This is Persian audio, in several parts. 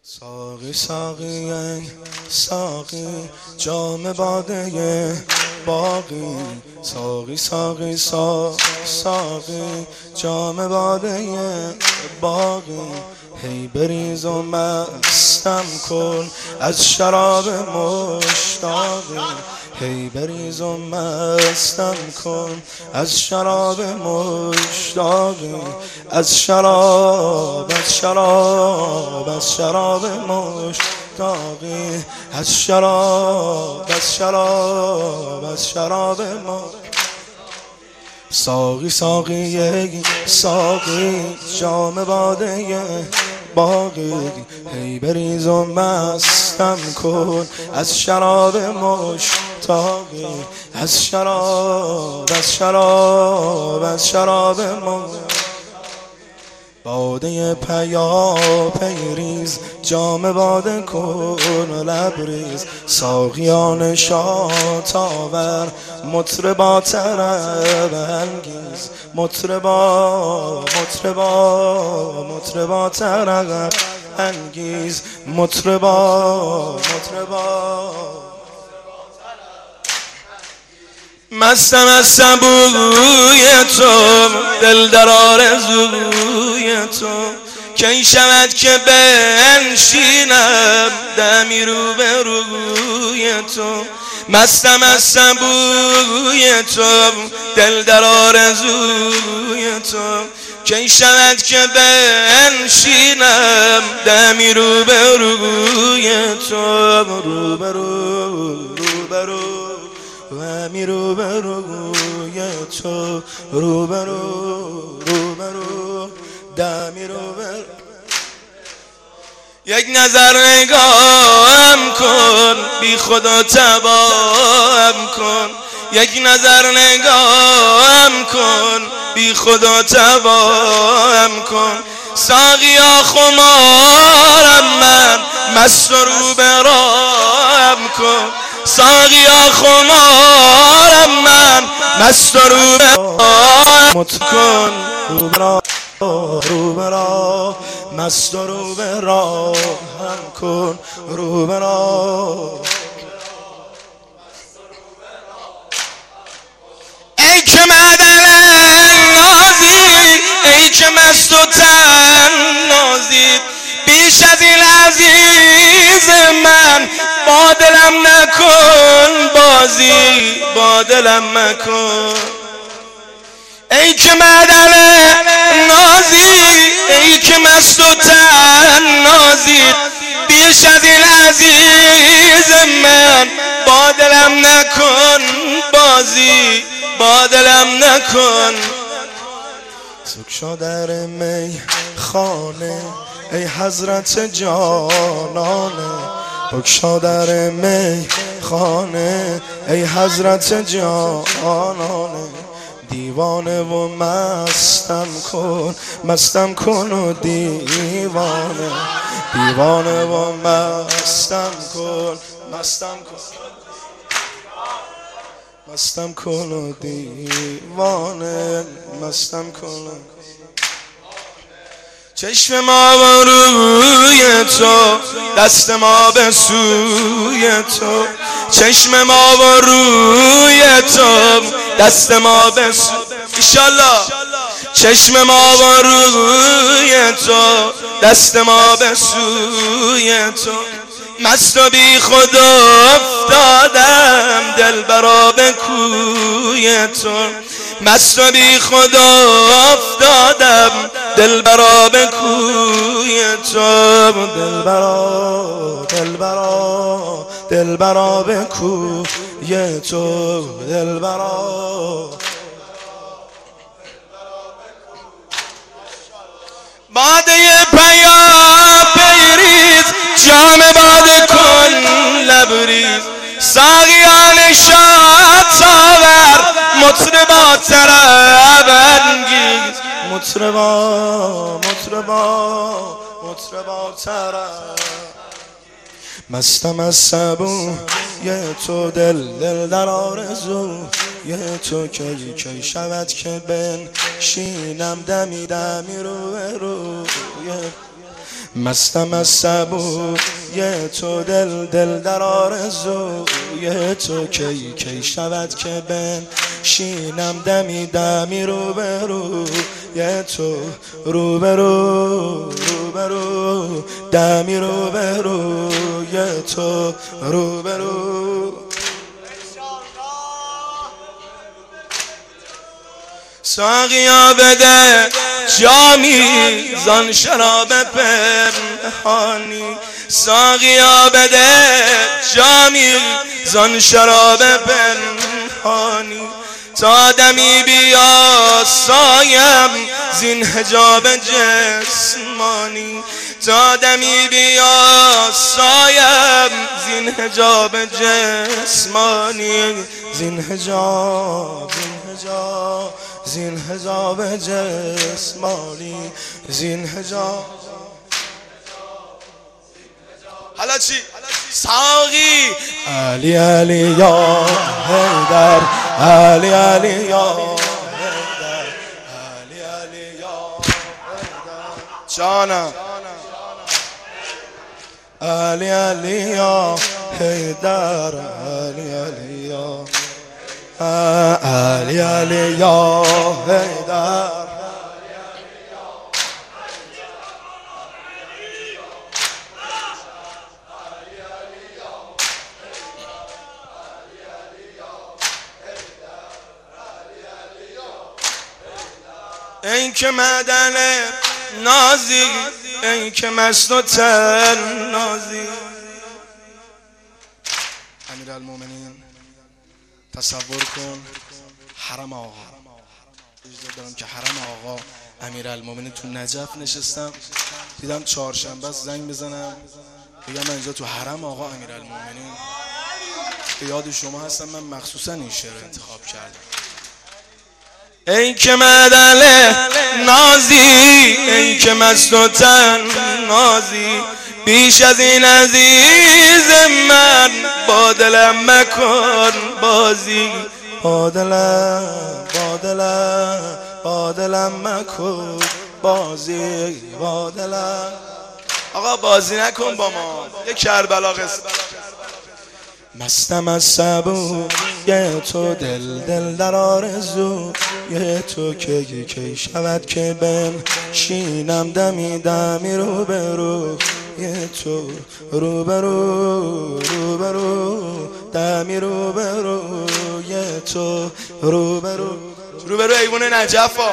ساقی ساقی ساقی جام باده باقی ساقی ساقی ساقی جام باده باقی هی بریز و مستم کن از شراب مشتاقی هی بریز و مستم کن از شراب مشتاقی از شراب مشتاقی از شراب ساقی ساقی ساقی جام باده باقی هی بریز و مستم کن از شراب مشتاقی از شراب باده پیریز جام باده کن لبریز ساقیان شات آور مطربا طرب انگیز مطربا طرب انگیز مطربا مستم از سبوی تو دل در آرزوی تو کی شود که بنشینم دمی روبروی تو مستم از سبوی تو دل در آرزوی تو کی شود که بنشینم دمی روبروی تو روبرو همی روبروی تو روبرو دمی روبرو یک نظر نگاهم کن بی خدا تباهم کن یک نظر نگاهم کن بی خدا تباهم کن ساقیا خمارم من مست و روبراهم کن ساقیا خمارم من مست و روبراهم کن روبرا مست و روبراهم کن روبرا ای که معدن نازی ای که مست و تنازی بیش از این عزیز من با دلم نکن بازی با دلم مکن ای که معدن نازی ای که مست و تنازی بیش از این عزیز من با دلم نکن بازی با دلم نکن سکشا در می خانه ای حضرت جانانه بکشا در می خانه ای حضرت جانانه دیوانه و مستم کن و دیوانه و مستم کن و دیوانه مستم کن چشم ما و روی تو دست ما به سوی تو چشم ما و روی تو دست ما به سوی انشالله چشم ما و روی تو دست ما به سوی تو مست و بی خود افتادم دل برا به کوی تو مست و بی خود افتادم دل برا به کوی تو دل برا به کوی تو دل برا باده پیریز جام باده کن لبریز ساقیان شات آور مطربا طرب انگیز مطربا طرب مستم از سبوی تو دل در آرزوی تو کی شود که بنشینم دمی روی مستم از سبوی تو دل در آرزوی تو کی کی شود که بنشینم دمی دمی روبروی تو روبرو دمی روبروی تو روبرو. ساقیا بده جامی زان شراب پنهانی، ساقیا بده جامی زان شراب پنهانی، تا دمی بیا سایم زین حجاب جسمانی، تا دمی بیا سایم زین حجاب جسمانی، زین حجاب زین حجاب جسمانی، زین حجاب. حالا چی؟ ساقی علی علی یا حیدر، علی علی یا حیدر، علی علی یا حیدر جانم، علی علی یا حیدر، علی علی یا علی علی یا حیدر. این که معدن نازی، این که مست و تن نازی. امیرالمومنین تصور کن حرم آقا، اجازه دارم که حرم آقا امیرالمومنین تو نجف نشستم، دیدم چهارشنبه زنگ بزنم بگم من اینجا تو حرم آقا امیرالمومنین به یاد شما هستم، من مخصوصا این شعر انتخاب کردم. ای که معدن نازی، ای که مست و تن نازی، بیش از این عزیز من با دلم مکن بازی، با دلم مکن بازی، با دلم. آقا بازی نکن با ما، یه کربلا قصه. مستم از سبوی تو دل در آرزوی تو کی کی شود که بنشینم دمی دمی روبروی تو روبرو دمی روبروی تو روبرو ایوون نجفا.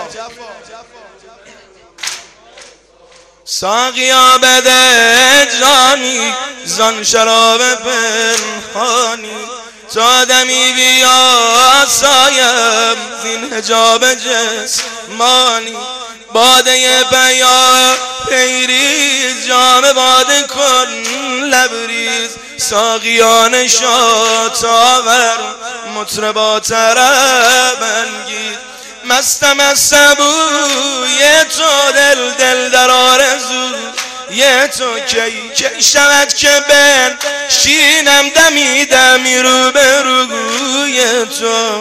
ساقیا بده جامی زان شراب پنهانی، تا دمی بیا سایم زین حجاب جسمانی، باده بیا پیریز جام باده کن لبریز، ساقیان شاد آور مطربا طرب انگیز. مستم از سبوی تو دل در آرزوی تو کی کی شود که بنشینم دمی دمی روبروی تو